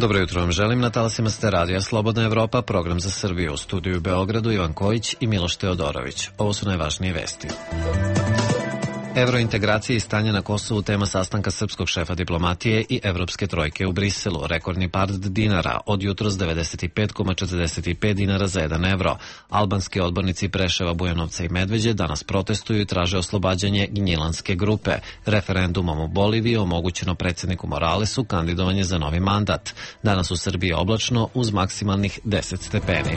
Dobro jutro vam želim, na talasima ste Radija Slobodna Evropa, program za Srbiju. U studiju u Beogradu Ivan Kojić i Miloš Teodorović. Ovo su najvažnije vesti. Evrointegracije i stanje na Kosovu tema sastanka srpskog šefa diplomatije i evropske trojke u Briselu. Rekordni pad dinara, od jutros 95,45 dinara za 1 evro. Albanski odbornici Preševa, Bujanovca i Medveđe danas protestuju i traže oslobađanje Gnjilanske grupe. Referendumom u Boliviji omogućeno predsjedniku Moralesu kandidovanje za novi mandat. Danas u Srbiji oblačno uz maksimalnih 10 stepeni.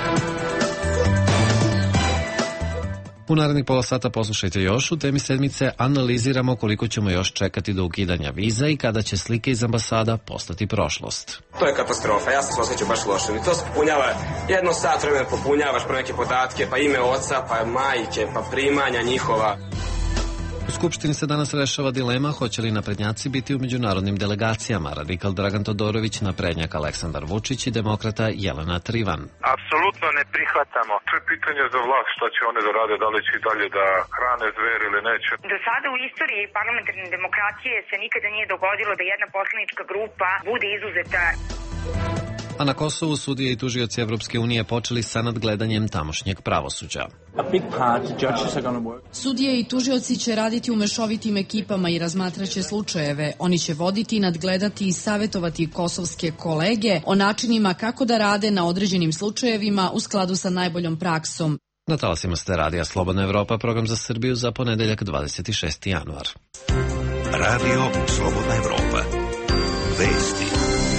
U narednih pola sata poslušajte još. U temi sedmice analiziramo koliko ćemo još čekati do ukidanja viza i kada će slike iz ambasada postati prošlost. To je katastrofa, ja sam se osjećao baš loše. I to se popunjava, jedno sat vremena popunjavaš pro neke podatke, pa ime oca, pa majke, pa primanja njihova. U Skupštini se danas rešava dilema hoće li naprednjaci biti u međunarodnim delegacijama. Radikal Dragan Todorović, naprednjak Aleksandar Vučić i demokrata Jelena Trivan. Apsolutno ne prihvatamo. To je pitanje za vlast, šta će one da rade, da li će i dalje da hrane zver ili neće. Do sada u istoriji parlamentarne demokracije se nikada nije dogodilo da jedna poslanička grupa bude izuzeta. A na Kosovu sudije i tužioci Evropske unije počeli sa nadgledanjem tamošnjeg pravosuđa. Sudije i tužioci će raditi u mešovitim ekipama i razmatraće slučajeve. Oni će voditi, nadgledati i savjetovati kosovske kolege o načinima kako da rade na određenim slučajevima u skladu sa najboljom praksom. Na talasima ste Radija Slobodna Evropa, program za Srbiju za ponedeljak 26. januar. Radio Slobodna Evropa. Vesti.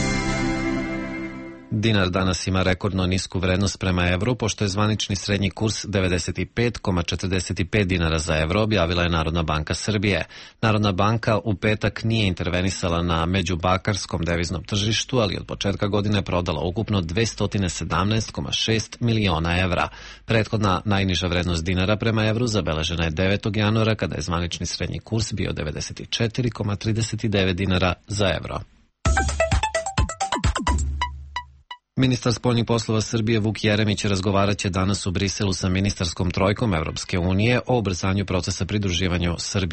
Dinar danas ima rekordno nisku vrednost prema evru, pošto je zvanični srednji kurs 95,45 dinara za evro, objavila je Narodna banka Srbije. Narodna banka u petak nije intervenisala na međubakarskom deviznom tržištu, ali od početka godine prodala ukupno 217,6 miliona evra. Prethodna najniža vrednost dinara prema evru zabeležena je 9. januara, kada je zvanični srednji kurs bio 94,39 dinara za evro. Ministar spoljnih poslova Srbije Vuk Jeremić razgovarat će danas u Briselu sa ministarskom trojkom Evropske unije o ubrzanju procesa pridruživanja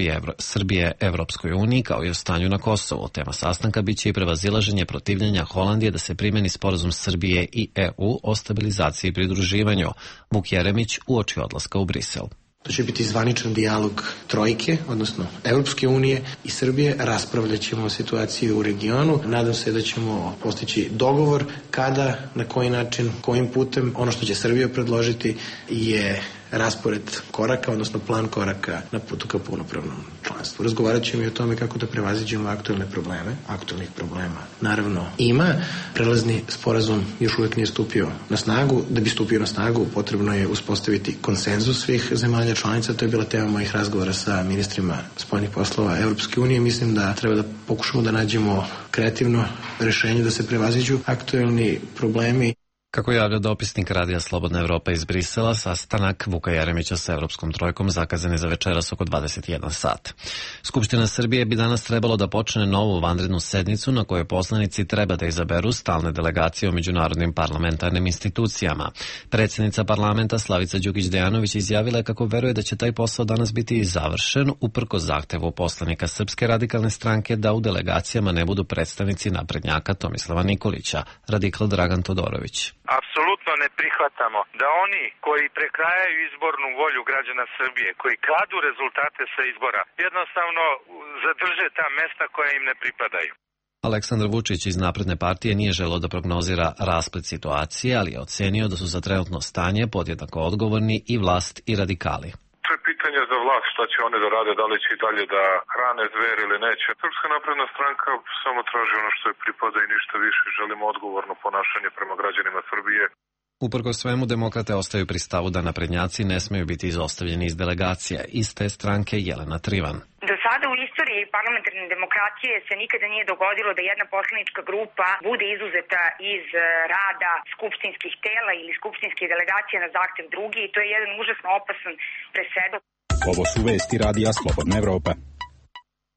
Srbije Evropskoj uniji kao i o stanju na Kosovu. Tema sastanka biće i prevazilaženje protivljenja Holandije da se primeni sporazum Srbije i EU o stabilizaciji i pridruživanju. Vuk Jeremić uoči odlaska u Brisel. To će biti zvaničan dijalog trojke, odnosno Evropske unije i Srbije. Raspravljat ćemo o situaciji u regionu. Nadam se da ćemo postići dogovor kada, na koji način, kojim putem. Ono što će Srbija predložiti je raspored koraka, odnosno plan koraka na putu ka punopravnom članstvu. Razgovarat ćemo i o tome kako da prevaziđemo aktualne probleme. Aktualnih problema naravno ima. Prelazni sporazum još uvijek nije stupio na snagu. Da bi stupio na snagu potrebno je uspostaviti konsenzus svih zemalja članica. To je bila tema mojih razgovora sa ministrima spoljnih poslova Evropske unije. Mislim da treba da pokušamo da nađemo kreativno rešenje da se prevaziđu aktualni problemi. Kako javlja dopisnik Radija Slobodna Evropa iz Brisela, sastanak Vuka Jeremića sa Evropskom trojkom zakazan je za večeras oko 21 sat. Skupština Srbije bi danas trebalo da počne novu vanrednu sednicu na kojoj poslanici treba da izaberu stalne delegacije u međunarodnim parlamentarnim institucijama. Predsjednica parlamenta Slavica Đukić Dejanović izjavila je kako veruje da će taj posao danas biti završen uprkos zahtevu poslanika Srpske radikalne stranke da u delegacijama ne budu predstavnici naprednjaka Tomislava Nikolića. Radikal Dragan Todorović. Apsolutno ne prihvatamo da oni koji prekrajaju izbornu volju građana Srbije, koji kradu rezultate sa izbora, jednostavno zadrže ta mesta koja im ne pripadaju. Aleksandar Vučić iz Napredne partije nije želeo da prognozira rasplet situacije, ali je ocenio da su za trenutno stanje podjednako odgovorni i vlast i radikali. To je pitanje za vlast, šta će one da rade, da li će i dalje da hrane zver ili neće. Srpska napredna stranka samo traži ono što je pripada i ništa više. Želimo odgovorno ponašanje prema građanima Srbije. Uprkos svemu, demokrate ostaju pri stavu da naprednjaci ne smeju biti izostavljeni iz delegacija. Iz te stranke Jelena Trivan. Do sada u istoriji parlamentarne demokracije se nikada nije dogodilo da jedna poslanička grupa bude izuzeta iz rada skupštinskih tela ili skupštinskih delegacija na zahtev drugi i to je jedan užasno opasan presedan. Ovo su vesti Radija Slobodna Evropa.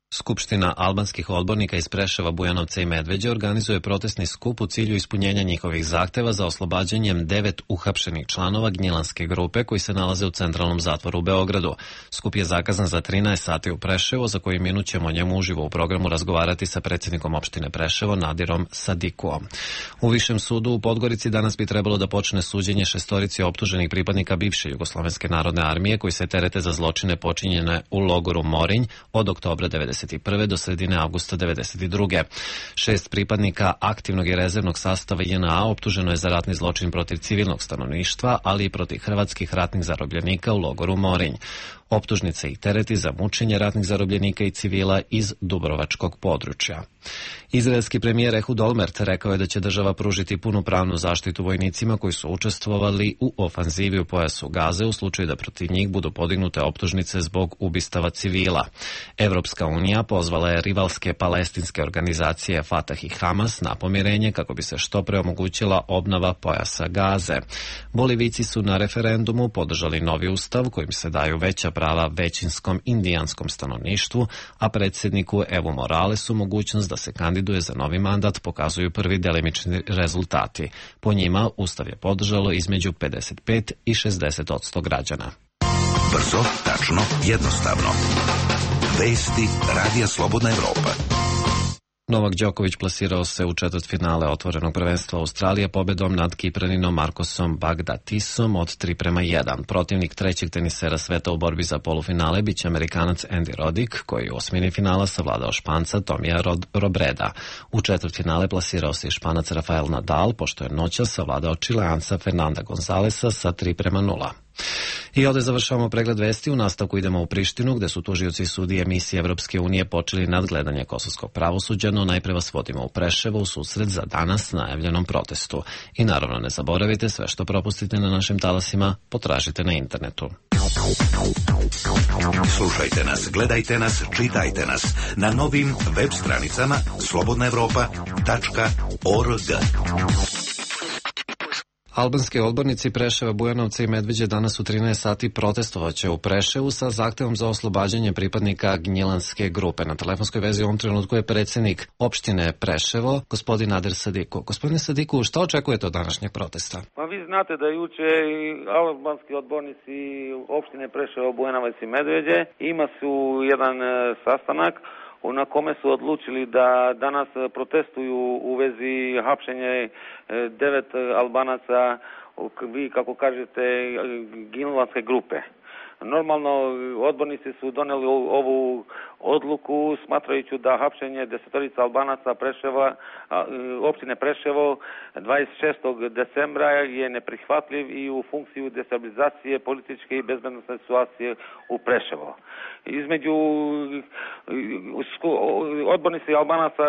Skupština albanskih odbornika iz Preševa, Bujanovca i Medveđe organizuje protestni skup u cilju ispunjenja njihovih zahteva za oslobađanjem 9 uhapšenih članova Gnjilanske grupe koji se nalaze u centralnom zatvoru u Beogradu. Skup je zakazan za 13 sati u Preševu, za koji minut ćemo o njemu uživo u programu razgovarati sa predsjednikom opštine Preševo, Nadirom Sadikuom. U Višem sudu u Podgorici danas bi trebalo da počne suđenje šestorici optuženih pripadnika bivše Jugoslovenske narodne armije koji se terete za zločine počinjene u logoru Morinj od oktobra 1991. do sredine avgusta 1992. 6 pripadnika aktivnog i rezervnog sastava JNA optuženo je za ratni zločin protiv civilnog stanovništva, ali i protiv hrvatskih ratnih zarobljenika u logoru Morinj. Optužnice ih tereti za mučenje ratnih zarobljenika i civila iz Dubrovačkog područja. Izraelski premijer Ehud Olmert rekao je da će država pružiti punu pravnu zaštitu vojnicima koji su učestvovali u ofanzivi u pojasu Gaze u slučaju da protiv njih budu podignute optužnice zbog ubistava civila. Evropska unija pozvala je rivalske palestinske organizacije Fatah i Hamas na pomirenje kako bi se što pre omogućila obnova pojasa Gaze. Bolivijci su na referendumu podržali novi ustav kojim se daju veća prava većinskom indijanskom stanovništvu, a predsjedniku Evo Moralesu mogućnost da se kandiduje za novi mandat pokazuju prvi delimični rezultati. Po njima ustav je podržalo između 55 i 60% građana. Brzo, tačno, jednostavno. Vesti Radija Slobodna Evropa. Novak Đoković plasirao se u četvrtfinale otvorenog prvenstva Australije pobedom nad Kipraninom Marcosom Bagdatisom od 3:1. Protivnik trećeg tenisera sveta u borbi za polufinale biće Amerikanac Andy Roddick, koji je u osmini finala savladao Španca Tomija Robreda. U četvrtfinale plasirao se i Španac Rafael Nadal, pošto je noćas savladao Čileanca Fernanda Gonzalesa sa 3:0. I ovdje završavamo pregled vesti. U nastavku idemo u Prištinu, gde su tužioci i sudije misije Evropske unije počeli nadgledanje kosovskog pravosuđa, no najpre vas vodimo u Preševo u susret za danas najavljenom protestu. I naravno ne zaboravite, sve što propustite na našim talasima potražite na internetu. Slušajte nas, gledajte nas, čitajte nas na novim web stranicama slobodnaevropa.org. Albanski odbornici Preševa, Bujanovca i Medveđe danas u 13 sati protestovaće u Preševu sa zahtevom za oslobađanje pripadnika Gnjilanske grupe. Na telefonskoj vezi u ovom trenutku je predsjednik opštine Preševo, gospodin Nadir Sadiku. Gospodine Sadiku, šta očekujete od današnjeg protesta? Pa vi znate da juče albanski odbornici opštine Preševo, Bujanovac i Medveđe ima su jedan sastanak na kome su odlučili da danas protestuju u vezi hapšenja 9 Albanaca, vi kako kažete, Gnjilanske grupe. Normalno, odbornici su doneli ovu odluku smatrajući da hapšenje 10 Albanaca Preševa, opštine Preševo 26. decembra je neprihvatljiv i u funkciju destabilizacije političke i bezbednosne situacije u Preševo. Između odbornici Albanaca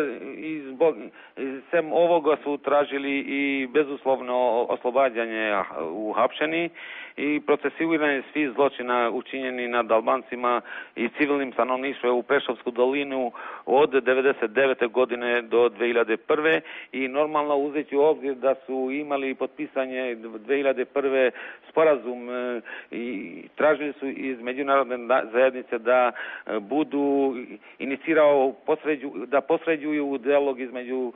sem ovoga su tražili i bezuslovno oslobađanje uhapšeni i procesuiranje svih zločina učinjeni nad Albancima i civilnim stanovništvom u Prešovsku dolinu od 1999. godine do 2001. I normalno uzeći u obzir da su imali potpisanje 2001. sporazum i tražili su iz međunarodne zajednice da budu inicirao da posređuju u dijalog između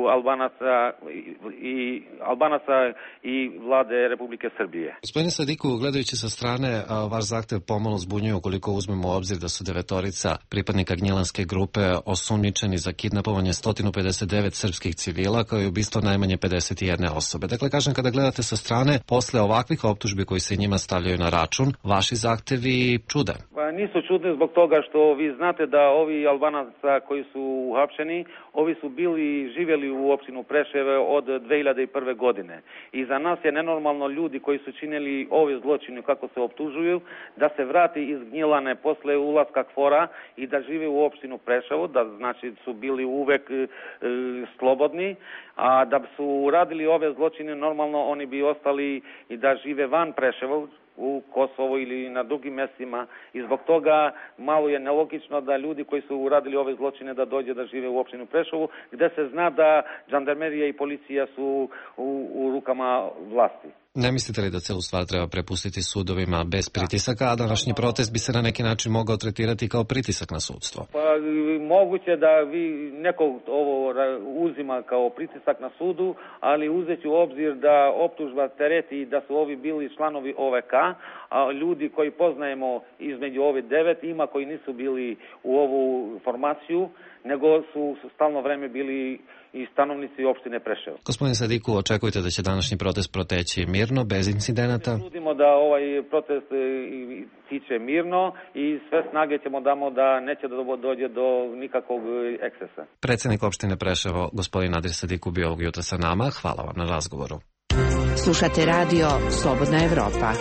Albanaca i vlade Republike Srbije. Gospodine Sadiku, gledajući sa strane, vaš zahtev pomalo zbunjuje ukoliko uzmemo u obzir da su 9 pripadnika Gnjilanske grupe osumnjičeni za kidnapovanje 159 srpskih civila kao i ubistvo najmanje 51 osobe. Dakle, kažem, kada gledate sa strane, posle ovakvih optužbi koji se njima stavljaju na račun, vaši zahtevi čude. Pa nisu čudni zbog toga što vi znate da ovi Albanaca koji su uhapšeni, ovi su živjeli u opštinu Preševe od 2001. godine. I za nas je nenormalno ljudi koji su činili ove zločine kako se optužuju, da se vrati iz Gnjilane posle ulaska KFOR-a i da žive u opštinu Preševo, da znači su bili uvek slobodni, a da su radili ove zločine normalno oni bi ostali i da žive van Preševa, u Kosovo ili na drugim mjestima i zbog toga malo je nelogično da ljudi koji su uradili ove zločine da dođe da žive u opštinu Preševo, gde se zna da žandarmerija i policija su u rukama vlasti. Ne mislite li da celu stvar treba prepustiti sudovima bez pritisaka, a današnji protest bi se na neki način mogao tretirati kao pritisak na sudstvo? Pa moguće da vi neko ovo uzima kao pritisak na sudu, ali uzeći u obzir da optužba tereti da su ovi bili članovi OVK, a ljudi koji poznajemo između ove 9 ima koji nisu bili u ovu formaciju, nego su stalno vreme bili i stanovnici opštine Preševo. Gospodin Sadiku, očekujete da će današnji protest proteći mirno, bez incidenata? Trudimo da ovaj protest tiče mirno i sve snage ćemo damo da neće dođe do nikakvog ekscesa. Predsednik opštine Preševo, gospodin Nadir Sadiku, bio ovog jutra sa nama. Hvala vam na razgovoru. Slušate radio Slobodna Evropa.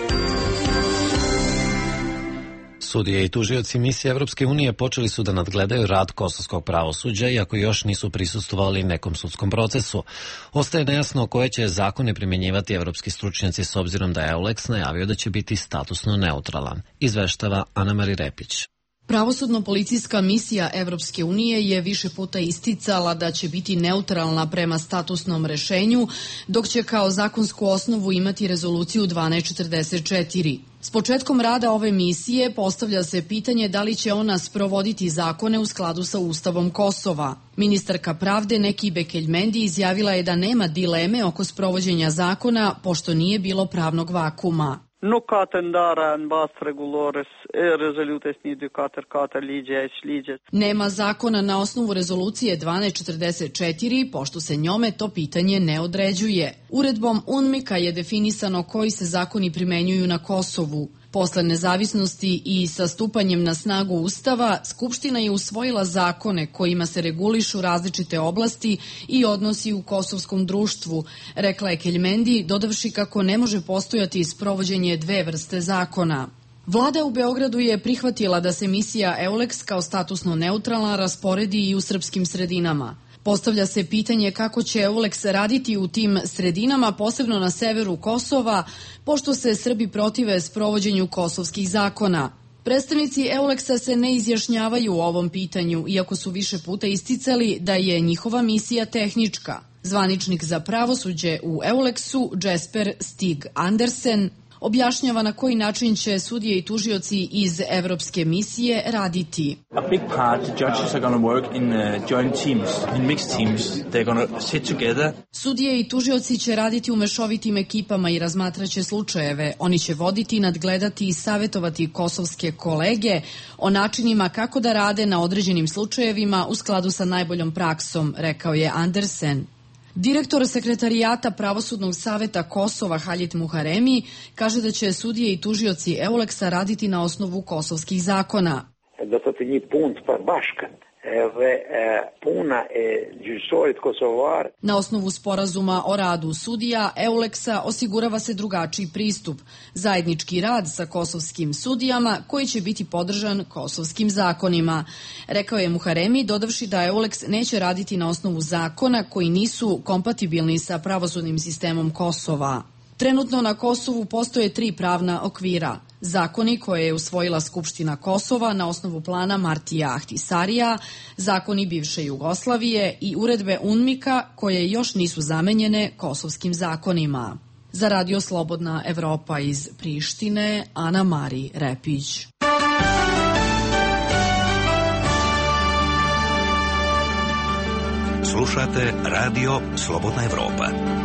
Sudije i tužioci misije Evropske unije počeli su da nadgledaju rad kosovskog pravosuđa, iako još nisu prisustvovali nekom sudskom procesu. Ostaje nejasno koje će zakone primjenjivati evropski stručnjaci s obzirom da je EULEX najavio da će biti statusno neutralan. Izveštava Ana-Mari Repić. Pravosudno-policijska misija Evropske unije je više puta isticala da će biti neutralna prema statusnom rešenju, dok će kao zakonsku osnovu imati rezoluciju 1244. S početkom rada ove misije postavlja se pitanje da li će ona sprovoditi zakone u skladu sa Ustavom Kosova. Ministarka pravde Neki Bekeljmendi izjavila je da nema dileme oko sprovođenja zakona, pošto nije bilo pravnog vakuma. Nuk ka të ndara në bazë rregullore rezolutës 1244 ligjit. Nema zakona na osnovu rezolucije 1244, pošto se njome to pitanje ne određuje. Uredbom UNMIK-a je definisano koji se zakoni primenjuju na Kosovu. Posle nezavisnosti i sa stupanjem na snagu Ustava, Skupština je usvojila zakone kojima se regulišu različite oblasti i odnosi u kosovskom društvu, rekla je Keljmendi, dodavši kako ne može postojati sprovođenje dve vrste zakona. Vlada u Beogradu je prihvatila da se misija EULEX kao statusno neutralna rasporedi i u srpskim sredinama. Postavlja se pitanje kako će EULEX raditi u tim sredinama, posebno na severu Kosova, pošto se Srbi protive sprovođenju kosovskih zakona. Predstavnici EULEX-a se ne izjašnjavaju o ovom pitanju, iako su više puta isticali da je njihova misija tehnička. Zvaničnik za pravosuđe u EULEX-u, Jesper Stig Andersen, objašnjava na koji način će sudije i tužioci iz evropske misije raditi. A big part, the judges are going to work in joint teams, in mixed teams. They're going to sit together. Sudije i tužioci će raditi u mešovitim ekipama i razmatraće slučajeve. Oni će voditi, nadgledati i savetovati kosovske kolege o načinima kako da rade na određenim slučajevima u skladu sa najboljom praksom, rekao je Andersen. Direktor sekretarijata Pravosudnog saveta Kosova Halit Muharemi kaže da će sudije i tužioci EULEX-a raditi na osnovu kosovskih zakona. Na osnovu sporazuma o radu sudija EULEX-a osigurava se drugačiji pristup, zajednički rad sa kosovskim sudijama koji će biti podržan kosovskim zakonima, rekao je Muharemi, dodavši da EULEX neće raditi na osnovu zakona koji nisu kompatibilni sa pravosudnim sistemom Kosova. Trenutno na Kosovu postoje 3 pravna okvira. Zakoni koje je usvojila Skupština Kosova na osnovu plana Martija Ahtisarija, zakoni bivše Jugoslavije i uredbe UNMIK-a koje još nisu zamenjene kosovskim zakonima. Za Radio Slobodna Evropa iz Prištine, Ana-Mari Repić. Slušate Radio Slobodna Evropa.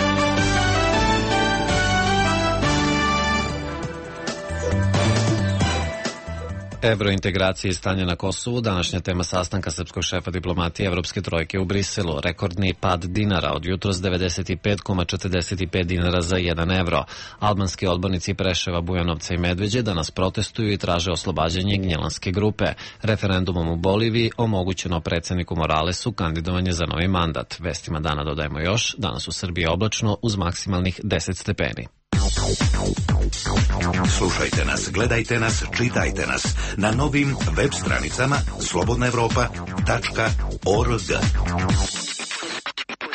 Evrointegracije i stanje na Kosovu, današnja tema sastanka srpskog šefa diplomatije Evropske trojke u Briselu. Rekordni pad dinara od jutros 95,45 dinara za 1 evro. Albanski odbornici Preševa, Bujanovca i Medveđe danas protestuju i traže oslobađanje Gnjelanske grupe. Referendumom u Boliviji omogućeno predsjedniku Moralesu kandidovanje za novi mandat. Vestima dana dodajemo još, danas u Srbiji oblačno uz maksimalnih 10 stepeni. Slušajte nas, gledajte nas, čitajte nas na novim web stranicama slobodnaevropa.org.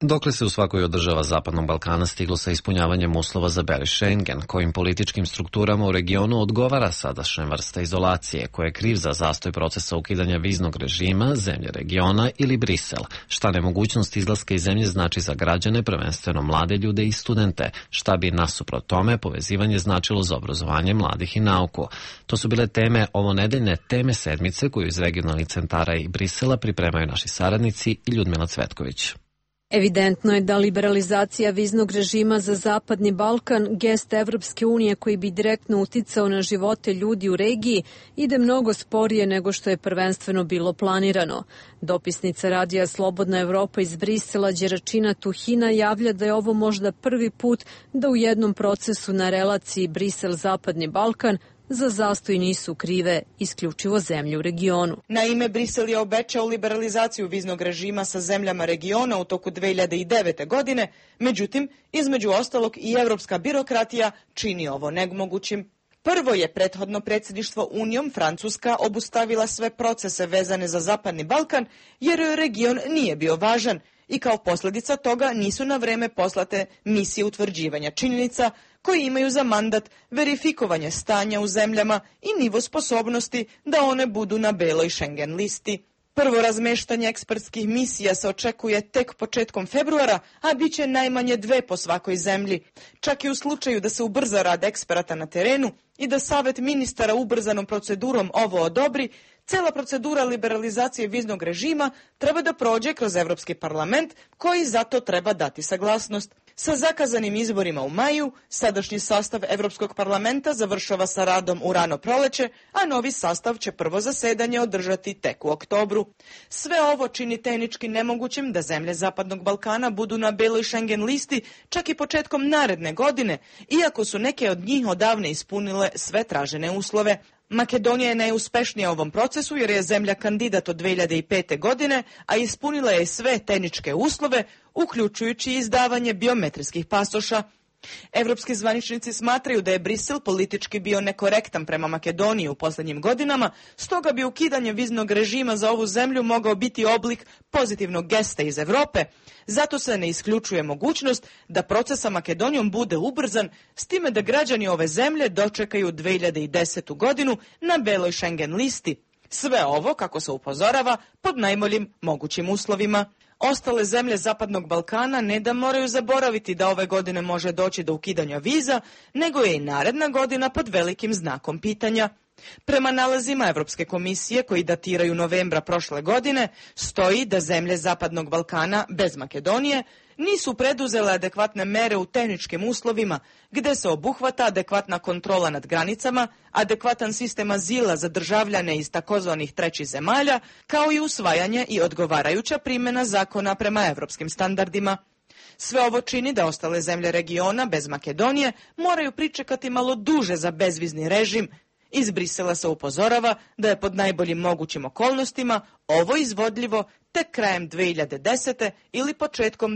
Dokle se u svakoj od država Zapadnog Balkana stiglo sa ispunjavanjem uslova za beli Schengen, kojim političkim strukturama u regionu odgovara sadašnja vrsta izolacije, koja je kriv za zastoj procesa ukidanja viznog režima, zemlje regiona ili Brisel, šta nemogućnost izlaska iz zemlje znači za građane, prvenstveno mlade ljude i studente, šta bi nasuprot tome povezivanje značilo za obrazovanje mladih i nauku. To su bile teme ovonedeljne teme sedmice koju iz regionalnih centara i Brisela pripremaju naši saradnici i Ljudmila Cvetković. Evidentno je da liberalizacija viznog režima za Zapadni Balkan, gest Evropske unije koji bi direktno uticao na živote ljudi u regiji, ide mnogo sporije nego što je prvenstveno bilo planirano. Dopisnica radija Slobodna Evropa iz Brisela Đeračina Tuhina javlja da je ovo možda prvi put da u jednom procesu na relaciji Brisel-Zapadni Balkan za zastoj nisu krive isključivo zemlje u regionu. Naime, Brisel je obećao liberalizaciju viznog režima sa zemljama regiona u toku 2009. godine, međutim, između ostalog i evropska birokratija čini ovo nemogućim. Prvo je prethodno predsjedništvo Unijom Francuska obustavila sve procese vezane za Zapadni Balkan jer region nije bio važan i kao posljedica toga nisu na vreme poslate misije utvrđivanja činjenica koji imaju za mandat verifikovanje stanja u zemljama i nivo sposobnosti da one budu na beloj Schengen listi. Prvo razmeštanje ekspertskih misija se očekuje tek početkom februara, a bit će najmanje 2 po svakoj zemlji. Čak i u slučaju da se ubrza rad eksperata na terenu i da Savet ministara ubrzanom procedurom ovo odobri, cela procedura liberalizacije viznog režima treba da prođe kroz Evropski parlament, koji zato treba dati saglasnost. Sa zakazanim izborima u maju, sadašnji sastav Evropskog parlamenta završava sa radom u rano proleće, a novi sastav će prvo zasedanje održati tek u oktobru. Sve ovo čini tehnički nemogućim da zemlje Zapadnog Balkana budu na beloj Schengen listi čak i početkom naredne godine, iako su neke od njih odavne ispunile sve tražene uslove. Makedonija je najuspešnija u ovom procesu jer je zemlja kandidat od 2005. godine, a ispunila je sve tehničke uslove, uključujući izdavanje biometrijskih pasoša. Evropski zvaničnici smatraju da je Brisel politički bio nekorektan prema Makedoniji u posljednjim godinama, stoga bi ukidanje viznog režima za ovu zemlju mogao biti oblik pozitivnog gesta iz Evrope. Zato se ne isključuje mogućnost da proces sa Makedonijom bude ubrzan, s time da građani ove zemlje dočekaju 2010. godinu na beloj Schengen listi. Sve ovo, kako se upozorava, pod najboljim mogućim uslovima. Ostale zemlje Zapadnog Balkana ne da moraju zaboraviti da ove godine može doći do ukidanja viza, nego je i naredna godina pod velikim znakom pitanja. Prema nalazima Evropske komisije, koji datiraju novembra prošle godine, stoji da zemlje Zapadnog Balkana bez Makedonije nisu preduzele adekvatne mere u tehničkim uslovima, gde se obuhvata adekvatna kontrola nad granicama, adekvatan sistem azila za državljane iz takozvanih trećih zemalja, kao i usvajanje i odgovarajuća primjena zakona prema evropskim standardima. Sve ovo čini da ostale zemlje regiona bez Makedonije moraju pričekati malo duže za bezvizni režim. Iz Brisela se upozorava da je pod najboljim mogućim okolnostima ovo izvodljivo tek krajem 2010. ili početkom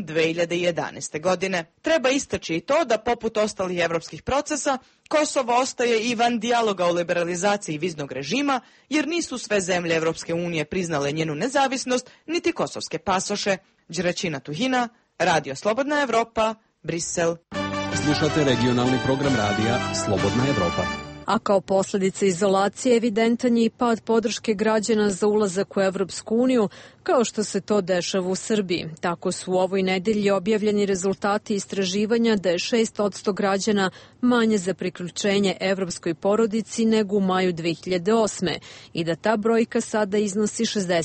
2011. godine. Treba istaći i to da poput ostalih evropskih procesa, Kosovo ostaje i van dijaloga o liberalizaciji viznog režima, jer nisu sve zemlje Evropske unije priznale njenu nezavisnost, niti kosovske pasoše. Đeračina Tuhina, Radio Slobodna Evropa, Brisel. Slušate regionalni program radija Slobodna Evropa. A kao posljedica izolacije evidentan je i pad podrške građana za ulazak u Evropsku uniju, kao što se to dešava u Srbiji. Tako su u ovoj nedelji objavljeni rezultati istraživanja da je 6% građana manje za priključenje evropskoj porodici nego u maju 2008. i da ta brojka sada iznosi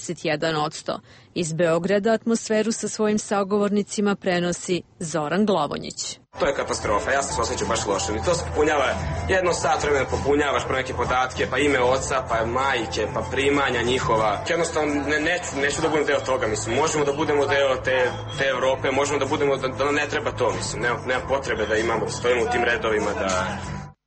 61%. Iz Beograda atmosferu sa svojim sagovornicima prenosi Zoran Glavonjić. To je katastrofa, ja se osjećam baš loše. I to se popunjava, jedno sat vremena popunjavaš pro neke podatke, pa ime oca, pa majke, pa primanja njihova. Jednostavno neću da budem deo toga, mislim. Možemo da budemo deo te Evrope, možemo da budemo, da ne treba to, mislim. Nema potrebe da imamo, da stojimo u tim redovima, da...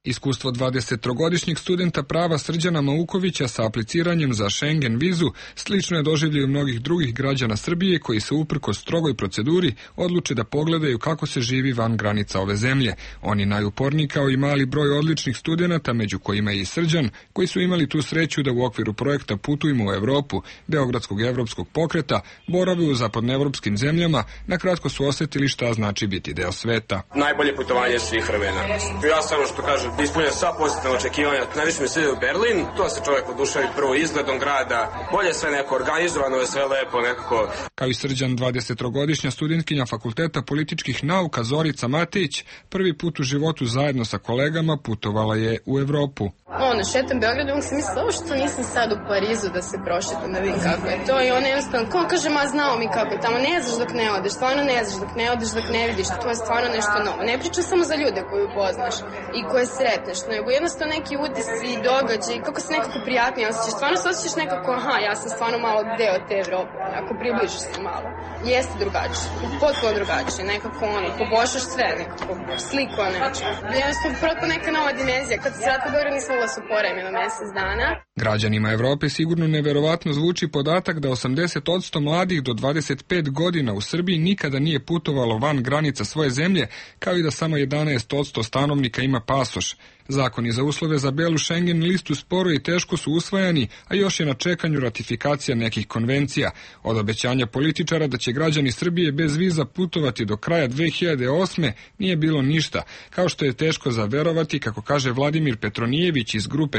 Iskustvo 23-godišnjeg studenta prava Srđana Maukovića sa apliciranjem za Schengen vizu slično je doživljaju mnogih drugih građana Srbije koji se uprkos strogoj proceduri odluče da pogledaju kako se živi van granica ove zemlje. Oni najuporniji kao i mali broj odličnih studenata, među kojima je i Srđan, koji su imali tu sreću da u okviru projekta Putujmo u Evropu, Beogradskog evropskog pokreta, borave u zapadnoevropskim zemljama, na kratko su osjetili šta znači biti deo sveta. Najbolje putovanje svih vremena. Ja samo što kažem, ispunjam sva pozitivna očekivanja. Najviše mi sviđa u Berlin, to se čovjek odušavi prvo izgledom grada, bolje sve neko organizovano, je sve lepo nekako. Kao i Srđan, 23-godišnja studentkinja Fakulteta političkih nauka Zorica Matejić, prvi put u životu zajedno sa kolegama putovala je u Evropu. Šetam Beogradom, sam mislila što nisam sad u Parizu da se prošetam, da vidim kako je to i ona jednostavno, ko kaže, ma znao mi kako je tamo, ne znaš dok ne odeš, stvarno ne znaš dok ne odeš, dok ne vidiš, to je stvarno nešto novo. Ne pričam samo za ljude koju poznaš i koje sretneš, nego jednostavno neki utisci i događaj, kako se nekako prijatnije osjećaš, stvarno se osjećaš nekako, aha, ja sam stvarno malo deo te Evrope, ako približiš se malo. Jeste drugačije, potpuno drugačije, nekako poboljšaš sve, nekako sliku o nečemu. Jednostavno, protko neka nova dimenzija, kad se vratila Beograd nisam bila su poremila mesec dana. Građanima Evrope sigurno neverovatno zvuči podatak da 80% mladih do 25 godina u Srbiji nikada nije putovalo van granica svoje zemlje, kao i da samo 11% stanovnika ima pasoš. Zakoni za uslove za belu Schengen listu sporo i teško su usvajani, a još je na čekanju ratifikacija nekih konvencija. Od obećanja političara da će građani Srbije bez viza putovati do kraja 2008. nije bilo ništa, kao što je teško zaverovati, kako kaže Vladimir Petronijević iz grupe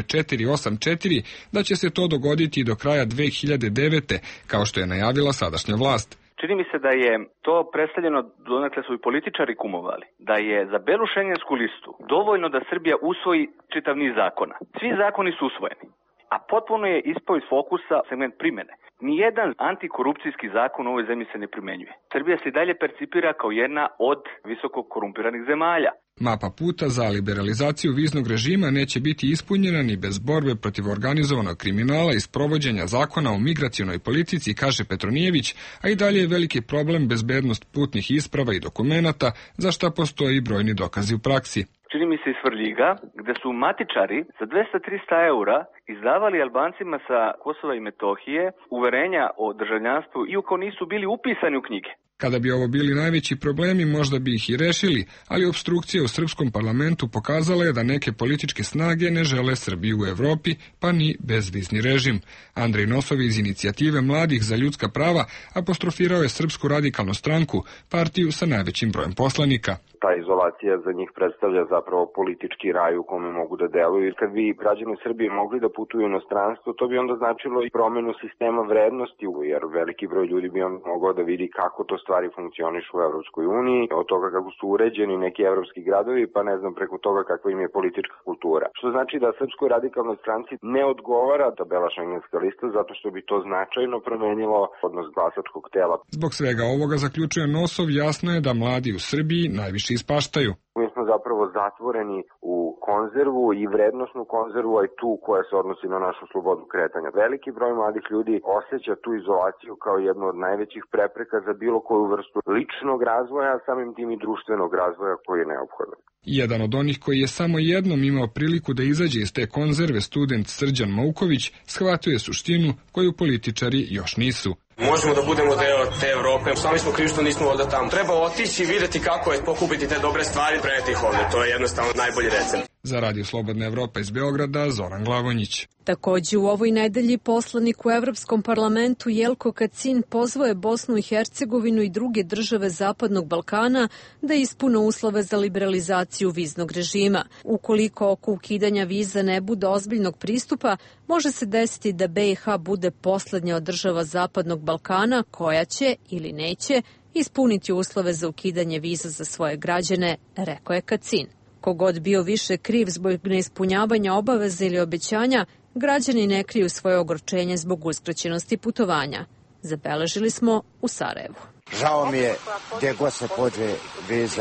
484, da će se to dogoditi do kraja 2009. kao što je najavila sadašnja vlast. Čini mi se da je to predstavljeno, donekle su i političari kumovali, da je za belu šengensku listu dovoljno da Srbija usvoji čitav niz zakona. Svi zakoni su usvojeni, a potpuno je ispao iz fokusa segment primene. Nijedan antikorupcijski zakon u ovoj zemlji se ne primenjuje. Srbija se i dalje percipira kao jedna od visoko korumpiranih zemalja. Mapa puta za liberalizaciju viznog režima neće biti ispunjena ni bez borbe protiv organizovanog kriminala i sprovođenja zakona o migracionoj politici, kaže Petronijević, a i dalje je veliki problem bezbednost putnih isprava i dokumenata, za šta postoji brojni dokazi u praksi. Čini mi se iz Svrljiga, gde su matičari za 200-300 eura izdavali Albancima sa Kosova i Metohije uverenja o državljanstvu iako nisu bili upisani u knjige. Kada bi ovo bili najveći problemi, možda bi ih i rešili, ali opstrukcija u srpskom parlamentu pokazala je da neke političke snage ne žele Srbiju u Evropi, pa ni bezvizni režim. Andrej Nosovi iz Inicijative mladih za ljudska prava apostrofirao je Srpsku radikalnu stranku, partiju sa najvećim brojem poslanika. Ta izolacija za njih predstavlja zapravo politički raj u kome mogu da deluju. Kad bi građani Srbije mogli da putuju u inostranstvo, to bi onda značilo i promenu sistema vrednosti, jer veliki broj ljudi bi on mogao da vidi kako to stvari funkcionišu u Evropskoj uniji, od toga kako su uređeni neki evropski gradovi, pa ne znam preko toga kakva im je politička kultura. Što znači da Srpskoj radikalnoj stranci ne odgovara ta bela šengenska lista, zato što bi to značajno promenilo odnos glasačkog tela. Zbog svega ovoga, zaključuje Nosov, jasno je da mladi u Srbiji najviše ispaštaju. Mi smo zapravo zatvoreni u konzervu i vrednosnu konzervu, a i tu koja se odnosi na našu slobodu kretanja. Veliki broj mladih ljudi osjeća tu izolaciju kao jednu od najvećih prepreka za bilo koju vrstu ličnog razvoja, a samim tim i društvenog razvoja koji je neophodan. Jedan od onih koji je samo jednom imao priliku da izađe iz te konzerve, student Srđan Mauković, shvatuje suštinu koju političari još nisu. Možemo da budemo deo te Evrope, sami smo krivi što nismo ovde tamo. Treba otići i videti kako je pokupiti te dobre stvari, preneti ih ovde, to je jednostavno najbolji recept. Za Radio Slobodna Evropa iz Beograda, Zoran Glavonjić. Takođe u ovoj nedelji poslanik u Evropskom parlamentu Jelko Kacin pozvao je Bosnu i Hercegovinu i druge države Zapadnog Balkana da ispune uslove za liberalizaciju viznog režima. Ukoliko oko ukidanja viza ne bude ozbiljnog pristupa, može se desiti da BiH bude poslednja od država Zapadnog Balkana koja će ili neće ispuniti uslove za ukidanje viza za svoje građane, rekao je Kacin. Kogod bio više kriv zbog neispunjavanja obaveza ili obećanja, građani ne kriju svoje ogorčenje zbog uskraćenosti putovanja. Zabeležili smo u Sarajevu. Žao mi je gdje god se pođe viza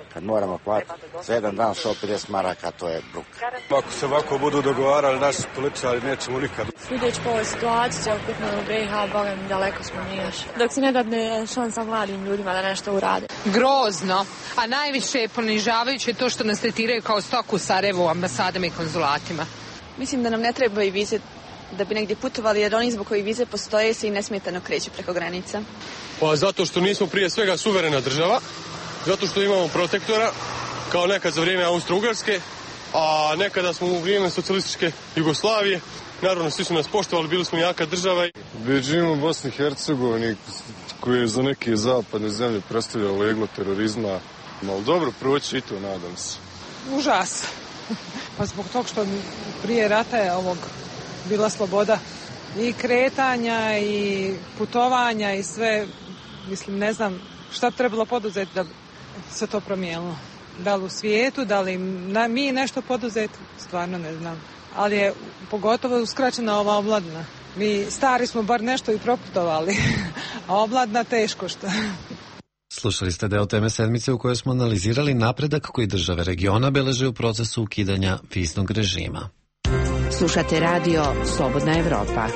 Kad moramo platiti za jedan dan 150 maraka, to je bruka. Ako se ovako budu dogovarali naši političari, nećemo nikad. Sudeći po ovoj situaciji, celokupno u BiH, boga mi daleko smo mi još. Dok se ne dadne šansa mladim ljudima da nešto urade. Grozno, a najviše je ponižavajuće to što nas tretiraju kao stoku u Sarajevu, u ambasadama i konzulatima. Mislim da nam ne trebaju vize da bi negdje putovali, jer oni zbog kojih vize postoje se i nesmetano kreću preko granica. Pa zato što nismo prije svega suverena država, zato što imamo protektora, kao nekad za vrijeme Austro-Ugarske, a nekada smo u vrijeme socijalističke Jugoslavije. Naravno, svi su nas poštovali, bili smo jaka država. Živimo u Bosni i Hercegovini, koji je za neke zapadne zemlje predstavljao leglo terorizma. Malo dobro proći i to, nadam se. Užas. Pa zbog toga što prije rata je bila sloboda i kretanja i putovanja i sve, mislim, ne znam šta bi trebalo poduzeti da se to promijenilo. Da li u svijetu, da li mi nešto poduzeti, stvarno ne znam. Ali je pogotovo uskraćena ova omladina. Mi stari smo bar nešto i proputovali, a omladina teško što. Slušali ste deo teme sedmice u kojoj smo analizirali napredak koji države regiona beleže u procesu ukidanja viznog režima. Slušate radio Slobodna Evropa.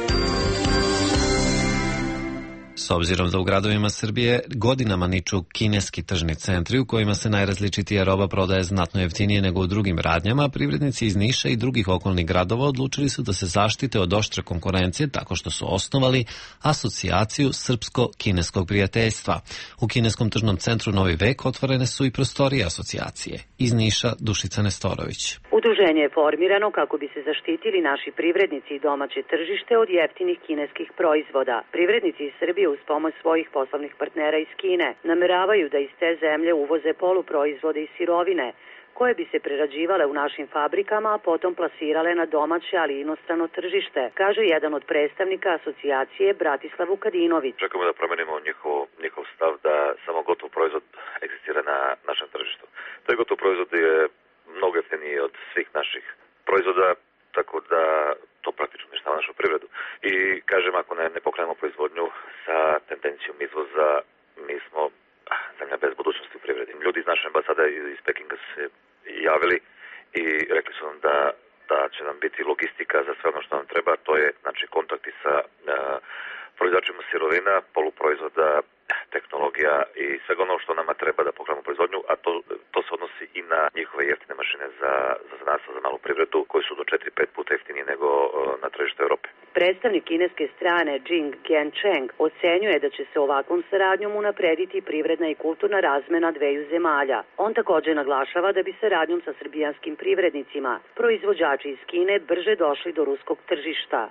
S obzirom da u gradovima Srbije godinama niču kineski tržni centri u kojima se najrazličitija roba prodaje znatno jeftinije nego u drugim radnjama, privrednici iz Niša i drugih okolnih gradova odlučili su da se zaštite od oštre konkurencije tako što su osnovali asocijaciju Srpsko-kineskog prijateljstva. U kineskom tržnom centru Novi vek otvorene su i prostorije asocijacije. Iz Niša Dušica Nestorović. Udruženje je formirano kako bi se zaštitili naši privrednici i domaće tržište od jeftinih kineskih proizvoda. Privrednici iz Srbije uz pomoć svojih poslovnih partnera iz Kine nameravaju da iz te zemlje uvoze poluproizvode i sirovine koje bi se prerađivale u našim fabrikama, a potom plasirale na domaće, ali i inostrano tržište, kaže jedan od predstavnika asocijacije Bratislav Vukadinović. Čekamo da promenimo njihov stav da samo gotov proizvod egzistira na našem tržištu. Taj gotov proizvod je mnogo jeftiniji od svih naših proizvoda, tako da to praktično uništava našu privredu. I kažem, ako ne pokrenemo proizvodnju sa tendencijom izvoza, mi smo zemlja bez budućnosti u privredi. Ljudi iz naše ambasade iz Pekinga su se javili i rekli su nam da će nam biti logistika za sve ono što nam treba, to je znači kontakti sa proizvođačima sirovina, poluproizvoda, tehnologija i svega ono što nama treba da pokrenemo proizvodnju, a to se odnosi i na njihove jeftine mašine za zanatstvo, za malu privredu, koji su do 4-5 puta jeftiniji nego na tržištu Evrope. Predstavnik kineske strane Jing Qiancheng ocenjuje da će se ovakvom saradnjom unaprediti privredna i kulturna razmena dveju zemalja. On također naglašava da bi saradnjom sa srbijanskim privrednicima proizvođači iz Kine brže došli do ruskog tržišta.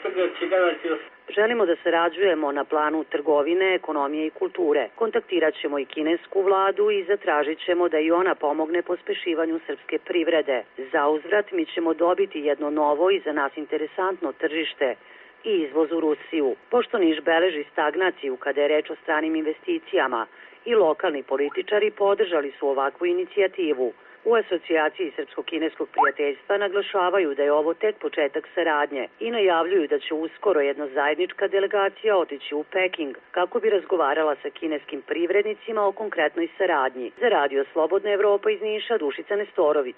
Želimo da sarađujemo na planu trgovine, ekonomije i kulture. Kontaktirat ćemo i kinesku vladu i zatražit ćemo da i ona pomogne pospešivanju srpske privrede. Za uzvrat mi ćemo dobiti jedno novo i za nas interesantno tržište i izvoz u Rusiju. Pošto Niš beleži stagnaciju kada je reč o stranim investicijama i lokalni političari podržali su ovakvu inicijativu. U asocijaciji Srpsko-kineskog prijateljstva naglašavaju da je ovo tek početak saradnje i najavljuju da će uskoro jedna zajednička delegacija otići u Peking kako bi razgovarala sa kineskim privrednicima o konkretnoj saradnji. Za radio Slobodna Evropa iz Niša, Dušica Nestorović.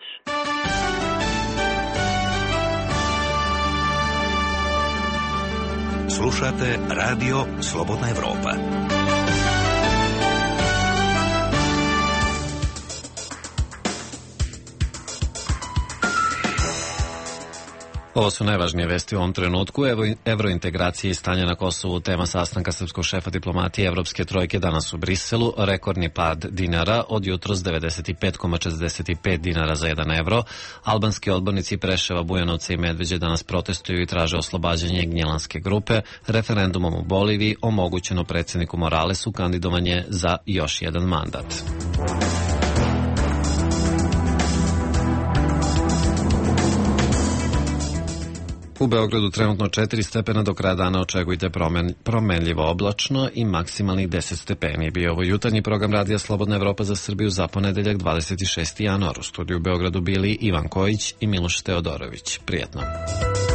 Slušate radio Slobodna Evropa. Ovo su najvažnije vesti u ovom trenutku. Evrointegracije i stanje na Kosovu, tema sastanka srpskog šefa diplomatije Evropske trojke danas u Briselu. Rekordni pad dinara, od jutros 95,65 dinara za 1 evro. Albanski odbornici Preševa, Bujanovca i Medveđe danas protestuju i traže oslobađanje Gnjelanske grupe. Referendumom u Boliviji omogućeno predsjedniku Moralesu kandidovanje za još jedan mandat. U Beogradu trenutno 4 stepena, do kraja dana očekujte promenljivo oblačno i maksimalnih 10 stepeni. Bio ovo jutarnji program Radija Slobodna Evropa za Srbiju za ponedeljak 26. januar. U studiju u Beogradu bili Ivan Kojić i Miloš Teodorović. Prijetno.